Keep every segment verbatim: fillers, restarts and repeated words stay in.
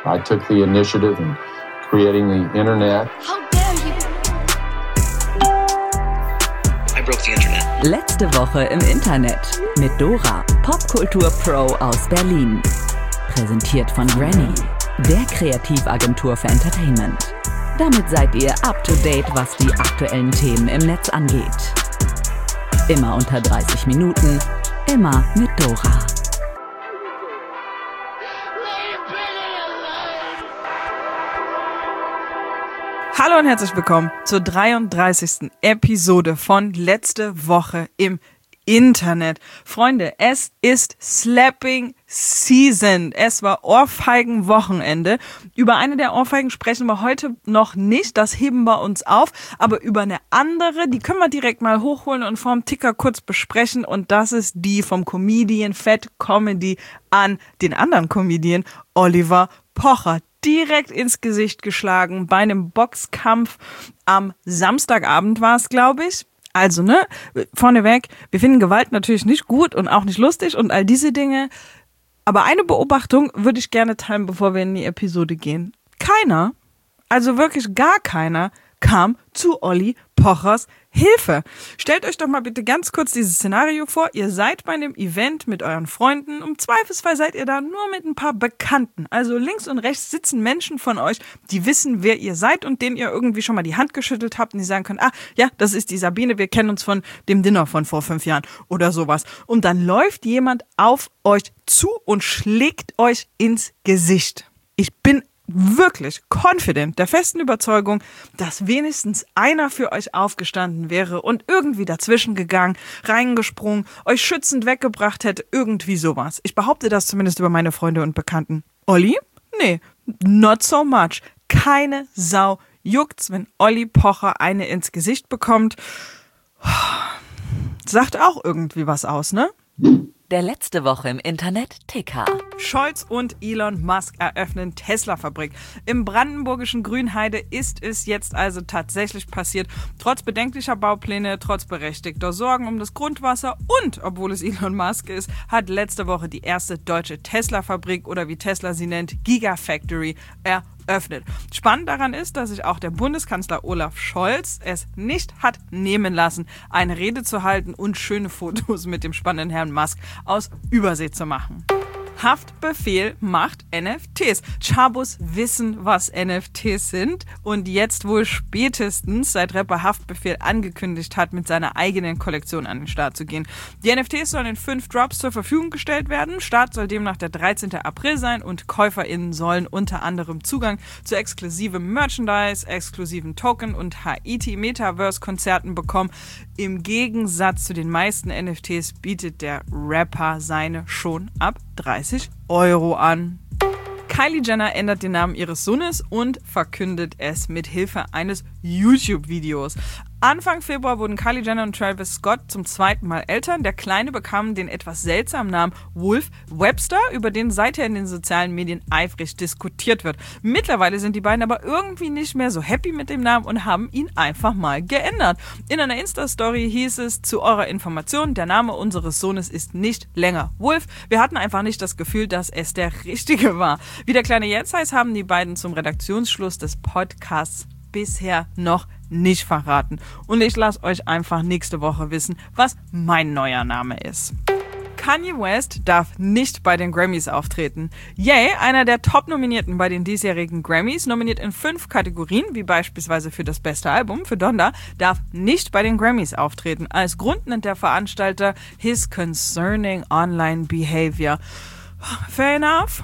I took the initiative in creating the internet. How dare you? I broke the internet. Letzte Woche im Internet mit Dora, Popkultur-Pro aus Berlin. Präsentiert von Granny, der Kreativagentur für Entertainment. Damit seid ihr up to date, was die aktuellen Themen im Netz angeht. Immer unter dreißig Minuten, immer mit Dora. Hallo und herzlich willkommen zur dreiunddreißigsten Episode von Letzte Woche im Internet. Freunde, es ist Slapping Season. Es war Ohrfeigen-Wochenende. Über eine der Ohrfeigen sprechen wir heute noch nicht. Das heben wir uns auf. Aber über eine andere, die können wir direkt mal hochholen und vorm Ticker kurz besprechen. Und das ist die vom Comedian Fat Comedy an den anderen Comedian Oliver Pocher. Direkt ins Gesicht geschlagen bei einem Boxkampf am Samstagabend war es, glaube ich. Also, ne, vorneweg, wir finden Gewalt natürlich nicht gut und auch nicht lustig und all diese Dinge. Aber eine Beobachtung würde ich gerne teilen, bevor wir in die Episode gehen. Keiner, also wirklich gar keiner, kam zu Olli Pochers Hilfe. Stellt euch doch mal bitte ganz kurz dieses Szenario vor. Ihr seid bei einem Event mit euren Freunden. Im Zweifelsfall seid ihr da nur mit ein paar Bekannten. Also links und rechts sitzen Menschen von euch, die wissen, wer ihr seid und denen ihr irgendwie schon mal die Hand geschüttelt habt und die sagen können, ah, ja, das ist die Sabine, wir kennen uns von dem Dinner von vor fünf Jahren oder sowas. Und dann läuft jemand auf euch zu und schlägt euch ins Gesicht. Ich bin wirklich confident, der festen Überzeugung, dass wenigstens einer für euch aufgestanden wäre und irgendwie dazwischen gegangen, reingesprungen, euch schützend weggebracht hätte, irgendwie sowas. Ich behaupte das zumindest über meine Freunde und Bekannten. Olli? Nee, not so much. Keine Sau juckt's, wenn Olli Pocher eine ins Gesicht bekommt. Sagt auch irgendwie was aus, ne? Der letzte Woche im Internet Ticker. Scholz und Elon Musk eröffnen Tesla-Fabrik. Im brandenburgischen Grünheide ist es jetzt also tatsächlich passiert. Trotz bedenklicher Baupläne, trotz berechtigter Sorgen um das Grundwasser und, obwohl es Elon Musk ist, hat letzte Woche die erste deutsche Tesla-Fabrik oder wie Tesla sie nennt, Gigafactory eröffnet. öffnet. Spannend daran ist, dass sich auch der Bundeskanzler Olaf Scholz es nicht hat nehmen lassen, eine Rede zu halten und schöne Fotos mit dem spannenden Herrn Musk aus Übersee zu machen. Haftbefehl macht N F Ts. Chabos wissen, was N F Ts sind und jetzt wohl spätestens, seit Rapper Haftbefehl angekündigt hat, mit seiner eigenen Kollektion an den Start zu gehen. Die N F Ts sollen in fünf Drops zur Verfügung gestellt werden. Start soll demnach der dreizehnten April sein und KäuferInnen sollen unter anderem Zugang zu exklusivem Merchandise, exklusiven Token und Haiti-Metaverse-Konzerten bekommen. Im Gegensatz zu den meisten N F Ts bietet der Rapper seine schon ab dreißig Euro an. Kylie Jenner ändert den Namen ihres Sohnes und verkündet es mit Hilfe eines YouTube-Videos. Anfang Februar wurden Kylie Jenner und Travis Scott zum zweiten Mal Eltern. Der Kleine bekam den etwas seltsamen Namen Wolf Webster, über den seither in den sozialen Medien eifrig diskutiert wird. Mittlerweile sind die beiden aber irgendwie nicht mehr so happy mit dem Namen und haben ihn einfach mal geändert. In einer Insta-Story hieß es, zu eurer Information, der Name unseres Sohnes ist nicht länger Wolf. Wir hatten einfach nicht das Gefühl, dass es der richtige war. Wie der Kleine jetzt heißt, haben die beiden zum Redaktionsschluss des Podcasts bisher noch nicht verraten. Und ich lasse euch einfach nächste Woche wissen, was mein neuer Name ist. Kanye West darf nicht bei den Grammys auftreten. Ye, einer der Top-Nominierten bei den diesjährigen Grammys, nominiert in fünf Kategorien, wie beispielsweise für das beste Album, für Donda, darf nicht bei den Grammys auftreten. Als Grund nennt der Veranstalter his concerning online behavior. Fair enough.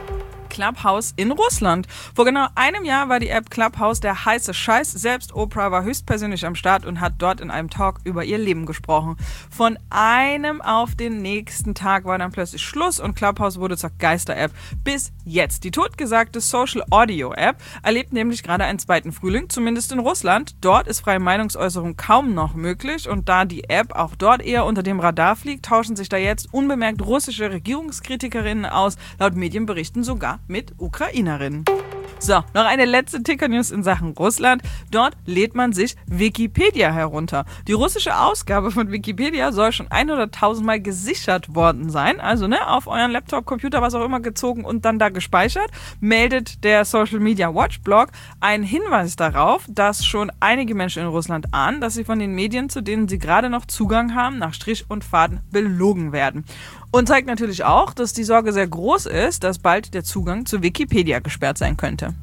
Clubhouse in Russland. Vor genau einem Jahr war die App Clubhouse der heiße Scheiß. Selbst Oprah war höchstpersönlich am Start und hat dort in einem Talk über ihr Leben gesprochen. Von einem auf den nächsten Tag war dann plötzlich Schluss und Clubhouse wurde zur Geister-App. Bis jetzt. Die totgesagte Social-Audio-App erlebt nämlich gerade einen zweiten Frühling, zumindest in Russland. Dort ist freie Meinungsäußerung kaum noch möglich und da die App auch dort eher unter dem Radar fliegt, tauschen sich da jetzt unbemerkt russische Regierungskritikerinnen aus, laut Medienberichten sogar mit Ukrainerinnen. So, noch eine letzte Ticker-News in Sachen Russland. Dort lädt man sich Wikipedia herunter. Die russische Ausgabe von Wikipedia soll schon hunderttausend Mal gesichert worden sein. Also ne, auf euren Laptop, Computer, was auch immer gezogen und dann da gespeichert. Meldet der Social Media Watch Blog einen Hinweis darauf, dass schon einige Menschen in Russland ahnen, dass sie von den Medien, zu denen sie gerade noch Zugang haben, nach Strich und Faden belogen werden. Und zeigt natürlich auch, dass die Sorge sehr groß ist, dass bald der Zugang zu Wikipedia gesperrt sein könnte.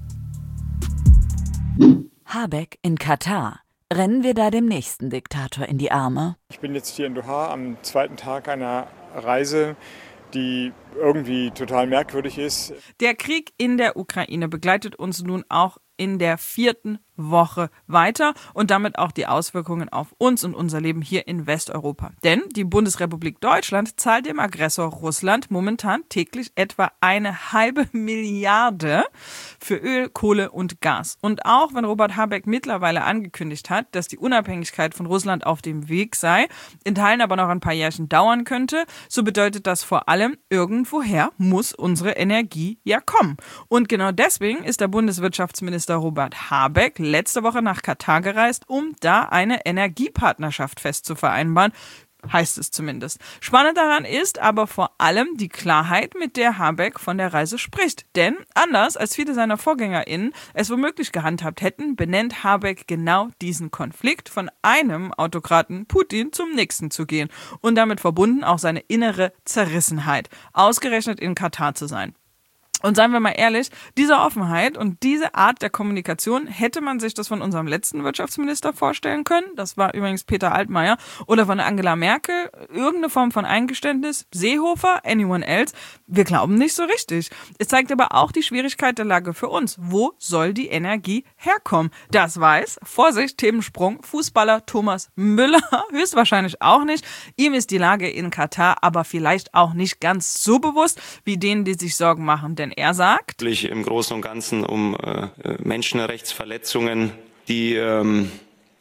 Habeck in Katar. Rennen wir da dem nächsten Diktator in die Arme? Ich bin jetzt hier in Doha am zweiten Tag einer Reise, die irgendwie total merkwürdig ist. Der Krieg in der Ukraine begleitet uns nun auch in der vierten Woche weiter und damit auch die Auswirkungen auf uns und unser Leben hier in Westeuropa. Denn die Bundesrepublik Deutschland zahlt dem Aggressor Russland momentan täglich etwa eine halbe Milliarde für Öl, Kohle und Gas. Und auch wenn Robert Habeck mittlerweile angekündigt hat, dass die Unabhängigkeit von Russland auf dem Weg sei, in Teilen aber noch ein paar Jährchen dauern könnte, so bedeutet das vor allem, irgendwoher muss unsere Energie ja kommen. Und genau deswegen ist der Bundeswirtschaftsminister Robert Habeck letzte Woche nach Katar gereist, um da eine Energiepartnerschaft festzuvereinbaren, heißt es zumindest. Spannend daran ist aber vor allem die Klarheit, mit der Habeck von der Reise spricht. Denn anders als viele seiner VorgängerInnen es womöglich gehandhabt hätten, benennt Habeck genau diesen Konflikt, von einem Autokraten Putin zum nächsten zu gehen und damit verbunden auch seine innere Zerrissenheit, ausgerechnet in Katar zu sein. Und seien wir mal ehrlich, diese Offenheit und diese Art der Kommunikation, hätte man sich das von unserem letzten Wirtschaftsminister vorstellen können, das war übrigens Peter Altmaier, oder von Angela Merkel, irgendeine Form von Eingeständnis, Seehofer, anyone else, wir glauben nicht so richtig. Es zeigt aber auch die Schwierigkeit der Lage für uns. Wo soll die Energie herkommen? Das weiß, Vorsicht, Themensprung, Fußballer Thomas Müller höchstwahrscheinlich auch nicht. Ihm ist die Lage in Katar aber vielleicht auch nicht ganz so bewusst, wie denen, die sich Sorgen machen, denn er sagt, im Großen und Ganzen um äh, Menschenrechtsverletzungen, die ähm,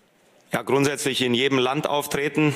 ja grundsätzlich in jedem Land auftreten.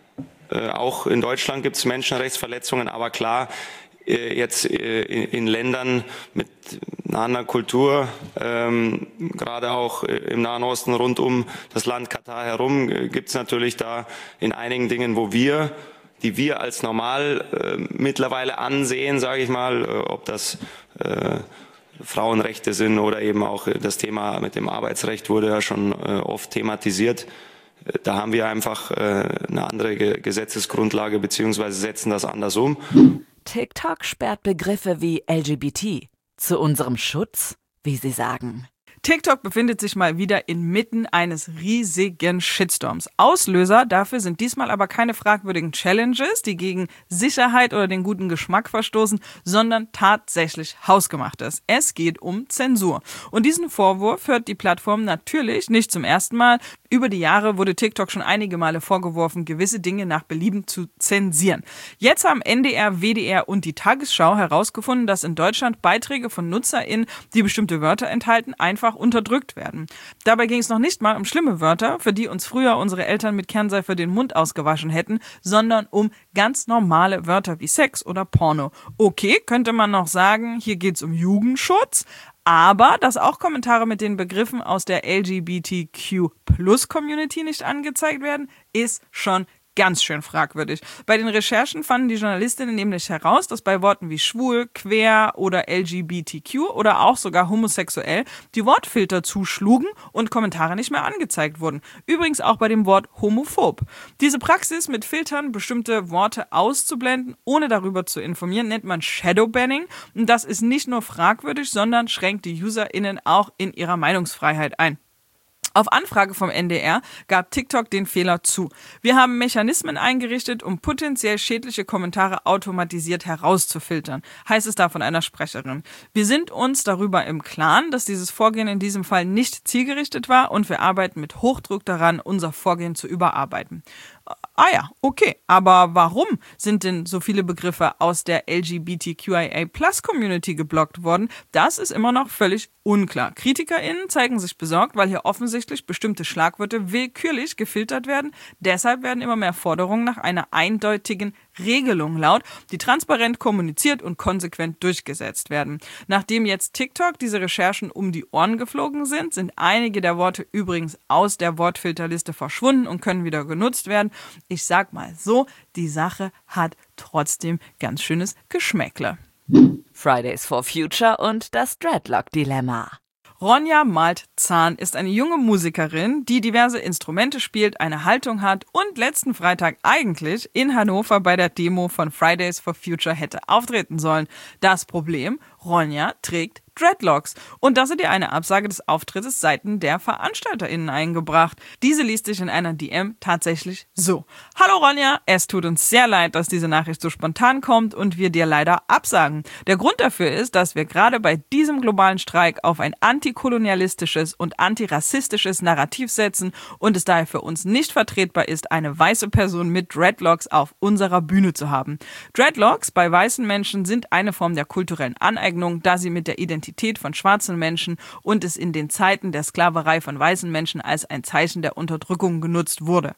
Äh, auch in Deutschland gibt es Menschenrechtsverletzungen, aber klar, äh, jetzt äh, in, in Ländern mit einer anderen Kultur, ähm, gerade auch im Nahen Osten rund um das Land Katar herum, äh, gibt es natürlich da in einigen Dingen, wo wir die wir als normal äh, mittlerweile ansehen, sage ich mal, äh, ob das äh, Frauenrechte sind oder eben auch äh, das Thema mit dem Arbeitsrecht wurde ja schon äh, oft thematisiert. Äh, da haben wir einfach äh, eine andere Ge- Gesetzesgrundlage beziehungsweise setzen das anders um. TikTok sperrt Begriffe wie L G B T. Zu unserem Schutz, wie Sie sagen. TikTok befindet sich mal wieder inmitten eines riesigen Shitstorms. Auslöser dafür sind diesmal aber keine fragwürdigen Challenges, die gegen Sicherheit oder den guten Geschmack verstoßen, sondern tatsächlich Hausgemachtes. Es geht um Zensur. Und diesen Vorwurf hört die Plattform natürlich nicht zum ersten Mal. Über die Jahre wurde TikTok schon einige Male vorgeworfen, gewisse Dinge nach Belieben zu zensieren. Jetzt haben N D R, W D R und die Tagesschau herausgefunden, dass in Deutschland Beiträge von NutzerInnen, die bestimmte Wörter enthalten, einfach unterdrückt werden. Dabei ging es noch nicht mal um schlimme Wörter, für die uns früher unsere Eltern mit Kernseife den Mund ausgewaschen hätten, sondern um ganz normale Wörter wie Sex oder Porno. Okay, könnte man noch sagen, hier geht's um Jugendschutz, aber dass auch Kommentare mit den Begriffen aus der L G B T Q Plus Community nicht angezeigt werden, ist schon ganz schön fragwürdig. Bei den Recherchen fanden die Journalistinnen nämlich heraus, dass bei Worten wie schwul, queer oder L G B T Q oder auch sogar homosexuell die Wortfilter zuschlugen und Kommentare nicht mehr angezeigt wurden. Übrigens auch bei dem Wort homophob. Diese Praxis mit Filtern, bestimmte Worte auszublenden, ohne darüber zu informieren, nennt man Shadowbanning. Und das ist nicht nur fragwürdig, sondern schränkt die UserInnen auch in ihrer Meinungsfreiheit ein. Auf Anfrage vom N D R gab TikTok den Fehler zu. Wir haben Mechanismen eingerichtet, um potenziell schädliche Kommentare automatisiert herauszufiltern, heißt es da von einer Sprecherin. Wir sind uns darüber im Klaren, dass dieses Vorgehen in diesem Fall nicht zielgerichtet war und wir arbeiten mit Hochdruck daran, unser Vorgehen zu überarbeiten. Ah ja, okay. Aber warum sind denn so viele Begriffe aus der L G B T Q I A Plus Community geblockt worden? Das ist immer noch völlig unklar. KritikerInnen zeigen sich besorgt, weil hier offensichtlich bestimmte Schlagwörter willkürlich gefiltert werden. Deshalb werden immer mehr Forderungen nach einer eindeutigen Regelungen laut, die transparent kommuniziert und konsequent durchgesetzt werden. Nachdem jetzt TikTok diese Recherchen um die Ohren geflogen sind, sind einige der Worte übrigens aus der Wortfilterliste verschwunden und können wieder genutzt werden. Ich sag mal so, die Sache hat trotzdem ganz schönes Geschmäckle. Fridays for Future und das Dreadlock-Dilemma. Ronja Malt-Zahn ist eine junge Musikerin, die diverse Instrumente spielt, eine Haltung hat und letzten Freitag eigentlich in Hannover bei der Demo von Fridays for Future hätte auftreten sollen. Das Problem, Ronja trägt Dreadlocks. Und das hat ihr eine Absage des Auftrittes seitens der VeranstalterInnen eingebracht. Diese liest sich in einer D M tatsächlich so. Hallo Ronja, es tut uns sehr leid, dass diese Nachricht so spontan kommt und wir dir leider absagen. Der Grund dafür ist, dass wir gerade bei diesem globalen Streik auf ein antikolonialistisches und antirassistisches Narrativ setzen und es daher für uns nicht vertretbar ist, eine weiße Person mit Dreadlocks auf unserer Bühne zu haben. Dreadlocks bei weißen Menschen sind eine Form der kulturellen Aneignung, da sie mit der Identität von schwarzen Menschen und es in den Zeiten der Sklaverei von weißen Menschen als ein Zeichen der Unterdrückung genutzt wurde.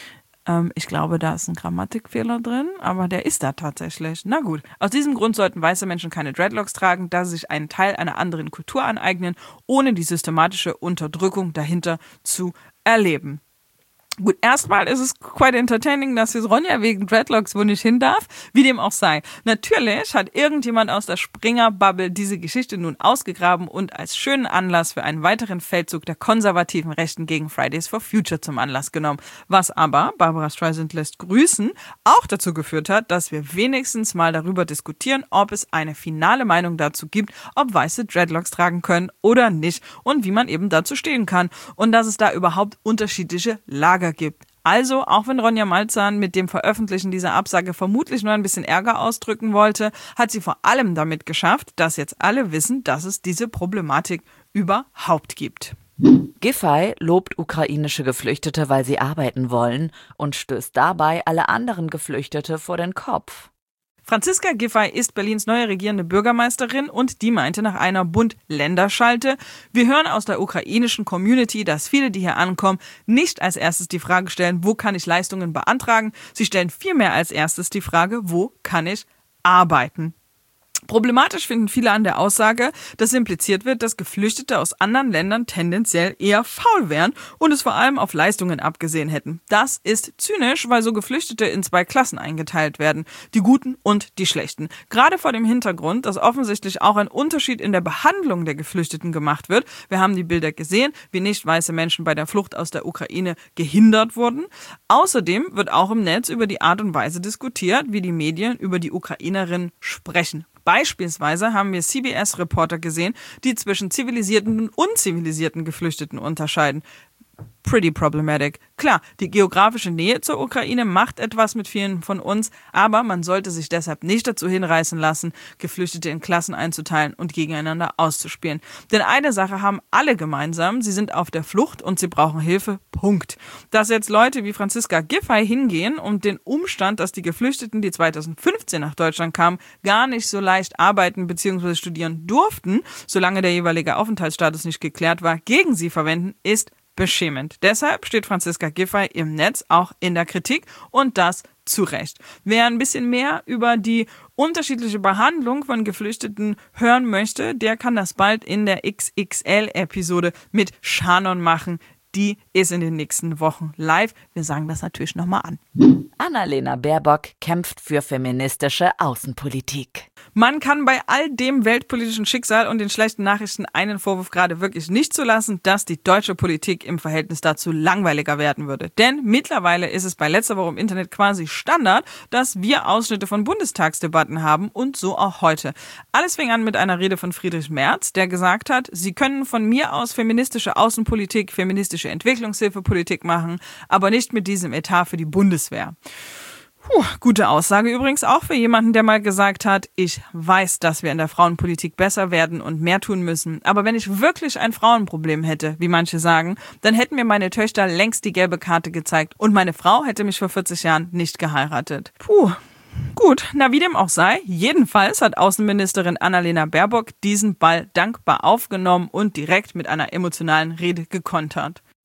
Ähm, ich glaube, da ist ein Grammatikfehler drin, aber der ist da tatsächlich. Na gut. Aus diesem Grund sollten weiße Menschen keine Dreadlocks tragen, da sie sich einen Teil einer anderen Kultur aneignen, ohne die systematische Unterdrückung dahinter zu erleben. Gut, erstmal ist es quite entertaining, dass jetzt Ronja wegen Dreadlocks wo nicht hin darf, wie dem auch sei. Natürlich hat irgendjemand aus der Springer-Bubble diese Geschichte nun ausgegraben und als schönen Anlass für einen weiteren Feldzug der konservativen Rechten gegen Fridays for Future zum Anlass genommen. Was aber, Barbara Streisand lässt grüßen, auch dazu geführt hat, dass wir wenigstens mal darüber diskutieren, ob es eine finale Meinung dazu gibt, ob Weiße Dreadlocks tragen können oder nicht und wie man eben dazu stehen kann und dass es da überhaupt unterschiedliche Lager gibt. Also, auch wenn Ronja Malt-Zahn mit dem Veröffentlichen dieser Absage vermutlich nur ein bisschen Ärger ausdrücken wollte, hat sie vor allem damit geschafft, dass jetzt alle wissen, dass es diese Problematik überhaupt gibt. Giffey lobt ukrainische Geflüchtete, weil sie arbeiten wollen und stößt dabei alle anderen Geflüchtete vor den Kopf. Franziska Giffey ist Berlins neue regierende Bürgermeisterin und die meinte nach einer Bund-Länder-Schalte, wir hören aus der ukrainischen Community, dass viele, die hier ankommen, nicht als erstes die Frage stellen, wo kann ich Leistungen beantragen? Sie stellen vielmehr als erstes die Frage, wo kann ich arbeiten? Problematisch finden viele an der Aussage, dass impliziert wird, dass Geflüchtete aus anderen Ländern tendenziell eher faul wären und es vor allem auf Leistungen abgesehen hätten. Das ist zynisch, weil so Geflüchtete in zwei Klassen eingeteilt werden, die Guten und die Schlechten. Gerade vor dem Hintergrund, dass offensichtlich auch ein Unterschied in der Behandlung der Geflüchteten gemacht wird. Wir haben die Bilder gesehen, wie nicht weiße Menschen bei der Flucht aus der Ukraine gehindert wurden. Außerdem wird auch im Netz über die Art und Weise diskutiert, wie die Medien über die Ukrainerinnen sprechen. Beispielsweise haben wir C B S-Reporter gesehen, die zwischen zivilisierten und unzivilisierten Geflüchteten unterscheiden. Pretty problematic. Klar, die geografische Nähe zur Ukraine macht etwas mit vielen von uns, aber man sollte sich deshalb nicht dazu hinreißen lassen, Geflüchtete in Klassen einzuteilen und gegeneinander auszuspielen. Denn eine Sache haben alle gemeinsam, sie sind auf der Flucht und sie brauchen Hilfe, Punkt. Dass jetzt Leute wie Franziska Giffey hingehen und den Umstand, dass die Geflüchteten, die zweitausendfünfzehn nach Deutschland kamen, gar nicht so leicht arbeiten bzw. studieren durften, solange der jeweilige Aufenthaltsstatus nicht geklärt war, gegen sie verwenden, ist beschämend. Deshalb steht Franziska Giffey im Netz auch in der Kritik und das zu Recht. Wer ein bisschen mehr über die unterschiedliche Behandlung von Geflüchteten hören möchte, der kann das bald in der X X L-Episode mit Shannon machen. Die ist in den nächsten Wochen live. Wir sagen das natürlich nochmal an. Annalena Baerbock kämpft für feministische Außenpolitik. Man kann bei all dem weltpolitischen Schicksal und den schlechten Nachrichten einen Vorwurf gerade wirklich nicht zulassen, dass die deutsche Politik im Verhältnis dazu langweiliger werden würde. Denn mittlerweile ist es bei letzter Woche im Internet quasi Standard, dass wir Ausschnitte von Bundestagsdebatten haben und so auch heute. Alles fing an mit einer Rede von Friedrich Merz, der gesagt hat, sie können von mir aus feministische Außenpolitik, feministische Entwicklungshilfepolitik machen, aber nicht mit diesem Etat für die Bundeswehr. Puh, gute Aussage übrigens auch für jemanden, der mal gesagt hat, ich weiß, dass wir in der Frauenpolitik besser werden und mehr tun müssen. Aber wenn ich wirklich ein Frauenproblem hätte, wie manche sagen, dann hätten mir meine Töchter längst die gelbe Karte gezeigt und meine Frau hätte mich vor vierzig Jahren nicht geheiratet. Puh. Gut, na wie dem auch sei, jedenfalls hat Außenministerin Annalena Baerbock diesen Ball dankbar aufgenommen und direkt mit einer emotionalen Rede gekontert.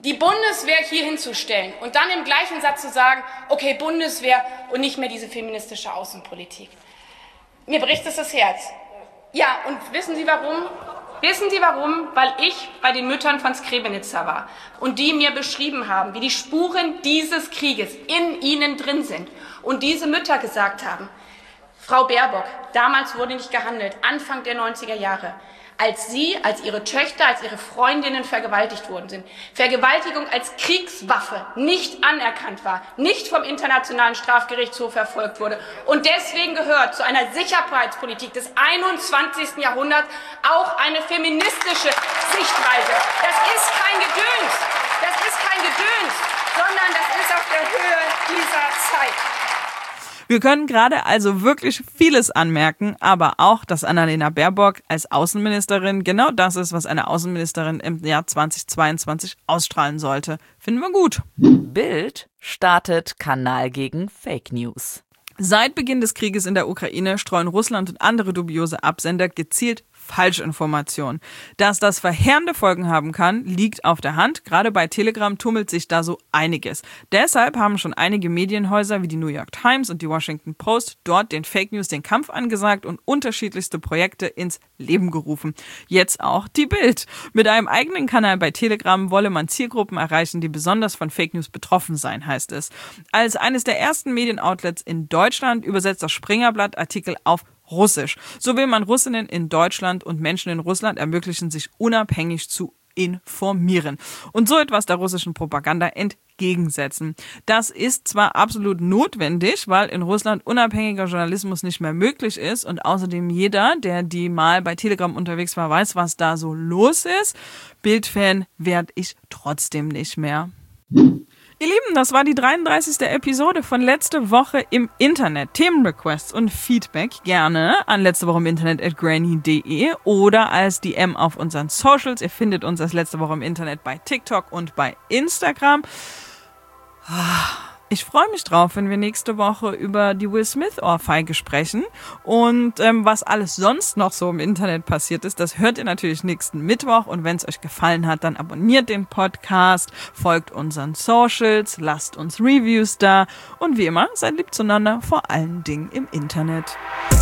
die Bundeswehr hier hinzustellen und dann im gleichen Satz zu sagen, okay, Bundeswehr und nicht mehr diese feministische Außenpolitik. Mir bricht es das Herz. Ja, und wissen Sie warum? Wissen Sie warum? Weil ich bei den Müttern von Srebrenica war und die mir beschrieben haben, wie die Spuren dieses Krieges in ihnen drin sind. Und diese Mütter gesagt haben, Frau Baerbock, damals wurde nicht gehandelt, Anfang der neunziger Jahre, als Sie, als Ihre Töchter, als Ihre Freundinnen vergewaltigt worden sind. Vergewaltigung als Kriegswaffe nicht anerkannt war, nicht vom Internationalen Strafgerichtshof verfolgt wurde und deswegen gehört zu einer Sicherheitspolitik des einundzwanzigsten Jahrhunderts auch eine feministische Sichtweise. Das ist kein Gedöns, das ist kein Gedöns, sondern das ist auf der Höhe dieser Zeit. Wir können gerade also wirklich vieles anmerken, aber auch, dass Annalena Baerbock als Außenministerin genau das ist, was eine Außenministerin im Jahr zweitausendzweiundzwanzig ausstrahlen sollte. Finden wir gut. Bild startet Kanal gegen Fake News. Seit Beginn des Krieges in der Ukraine streuen Russland und andere dubiose Absender gezielt Falschinformationen. Dass das verheerende Folgen haben kann, liegt auf der Hand. Gerade bei Telegram tummelt sich da so einiges. Deshalb haben schon einige Medienhäuser wie die New York Times und die Washington Post dort den Fake News den Kampf angesagt und unterschiedlichste Projekte ins Leben gerufen. Jetzt auch die Bild. Mit einem eigenen Kanal bei Telegram wolle man Zielgruppen erreichen, die besonders von Fake News betroffen seien, heißt es. Als eines der ersten Medienoutlets in Deutschland übersetzt das Springerblatt Artikel auf Russisch. So will man Russinnen in Deutschland und Menschen in Russland ermöglichen, sich unabhängig zu informieren und so etwas der russischen Propaganda entgegensetzen. Das ist zwar absolut notwendig, weil in Russland unabhängiger Journalismus nicht mehr möglich ist und außerdem jeder, der die mal bei Telegram unterwegs war, weiß, was da so los ist. Bildfan werd ich trotzdem nicht mehr. Ihr Lieben, das war die dreiunddreißigste Episode von Letzte Woche im Internet. Themenrequests und Feedback gerne an letzte Woche im Internet at granny punkt de oder als D M auf unseren Socials. Ihr findet uns als Letzte Woche im Internet bei TikTok und bei Instagram. Ich freue mich drauf, wenn wir nächste Woche über die Will Smith-Ohrfeige sprechen. Und ähm, was alles sonst noch so im Internet passiert ist, das hört ihr natürlich nächsten Mittwoch. Und wenn es euch gefallen hat, dann abonniert den Podcast, folgt unseren Socials, lasst uns Reviews da. Und wie immer, seid lieb zueinander, vor allen Dingen im Internet.